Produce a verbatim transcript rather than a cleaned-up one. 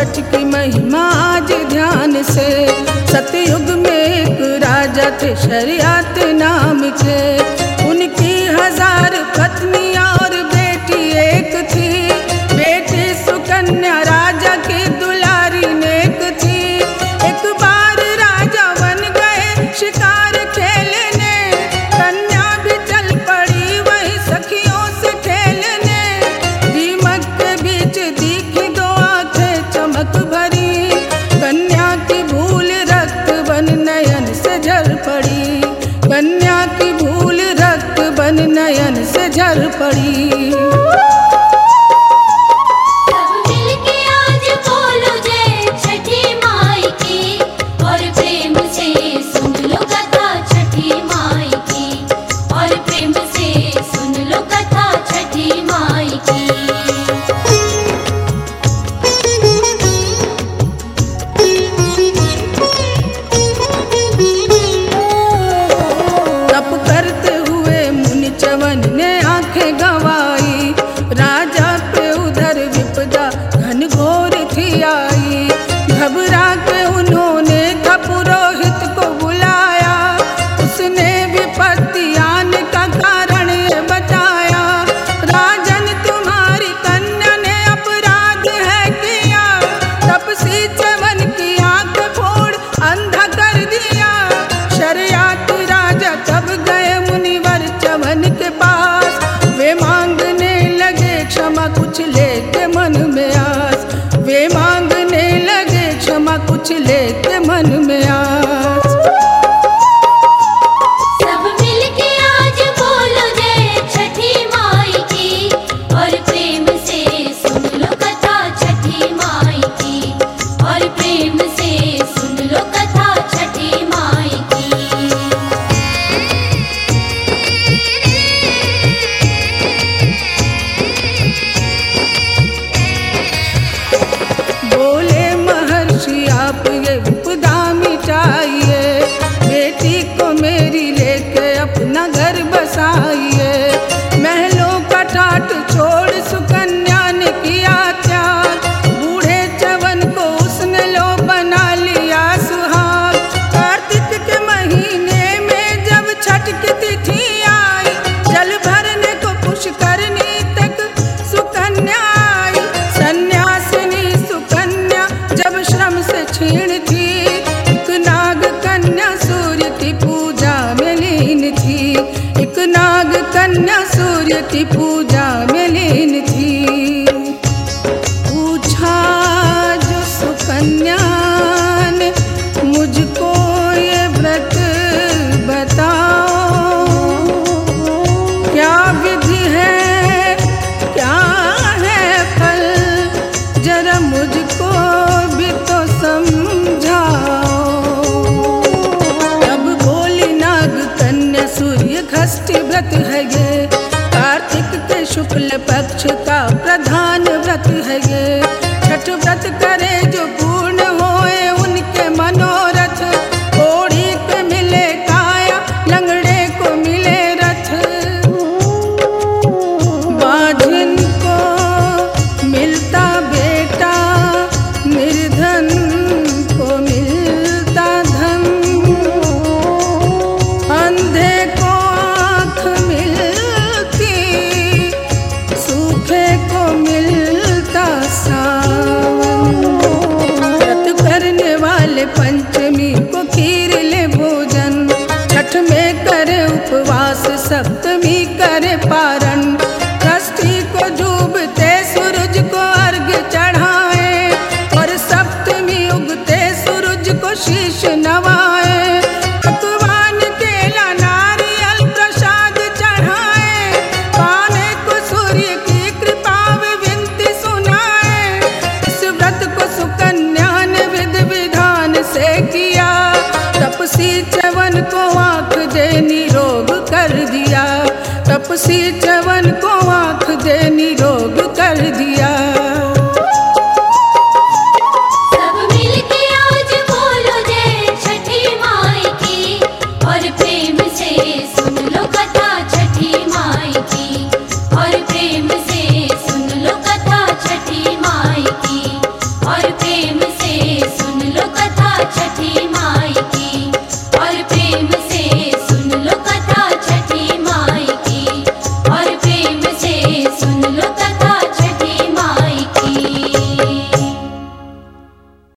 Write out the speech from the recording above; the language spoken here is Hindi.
छठ की महिमा आज ध्यान से। सतयुग में एक राजा थे शरियात नाम के, उनकी हजार पत्नियां और बेटी एक थी। बेटी सुकन्या राजा की दुलारी नेक थी। एक बार राजा बन गए शिकार खेलने, कन्या भी चल पड़ी वही सखियों से खेलने। दीमक के बीच दिखी दो आंखें चमक भरी, कन्या की भूल रक्त बन नयन से झर पड़ी। कन्या की भूल रक्त बन नयन से झर पड़ी। ने आंखें गवाई, राजा पे उधर विपदा घनघोर थी आई। घबरा के उन्होंने था पुरोहित को बुलाया, उसने विपत्ति आने का कारण ये बताया। राजन तुम्हारी कन्या ने अपराध है किया, तपसी च्यवन की आंख फोड़ अंधा कर दिया। शरियात राजा तब गए मुनिवर च्यवन के पास, वे मांगने लगे क्षमा कुछ लेके मन में आस। वे मांगने लगे क्षमा कुछ लेके मन में आस। सब मिलके आज बोलो जय छठी माई की, और प्रेम से सुन लो कथा छठी माई की, और प्रेम से सुन लो कथा छठी माई की। आप ये विपदा मिटाइए, बेटी को मेरी लेके अपना घर बसाइए। महलों का ठाट छोड़ सुकन्या ने किया त्याग, बूढ़े च्यवन को उसने लो बना लिया सुहाग। कार्तिक के महीने में जब छठ की तिथि आई, जल भरने को पुष्करनी तक सुकन्या आई। सन्यासिनी सुकन्या जब श्रम से क्षीण थी, एक नाग कन्या सूर्य की पूजा में लीन थी। एक नाग कन्या सूर्य की पूजा में लीन थी। पूछा जो सुकन्या ने मुझको ये व्रत बताओ, क्या विधि है क्या है फल, जरा मुझको भी तो समझाओ। तब बोली नाग कन्या सूर्य षष्ठी व्रत है ये, कार्तिक के शुक्ल पक्ष का प्रधान व्रत है ये। छठ व्रत करे जो पूर्ण होए उनके मनोरथ, कोढ़ी पे मिले काया लंगड़े को मिले रथ। बाझिन को मिलता बेटा, निर्धन को मिलता धन, अंधे को आँख मिलती, सूखे को मिलता सावन। व्रत करने वाले पंचमी को खीर ले भोजन, छठ में करे उपवास सप्तमी करे पारण। षष्ठी को डूबते सूरज को अर्घ्य चढ़ाए, और सप्तमी उगते सूरज को शीश नवाए। पकवान केला नारियल प्रसाद चढ़ाए, पाने को सूर्य की कृपा विनती सुनाए। इस व्रत को सुकन्या ने विधि विधान से किया, तपसी च्यवन को आँख दे निरोग कर दिया। तपसी च्यवन को आँख दे निरोग कर दिया। सब मिलके आज बोलो जय छठी माई की, और प्रेम से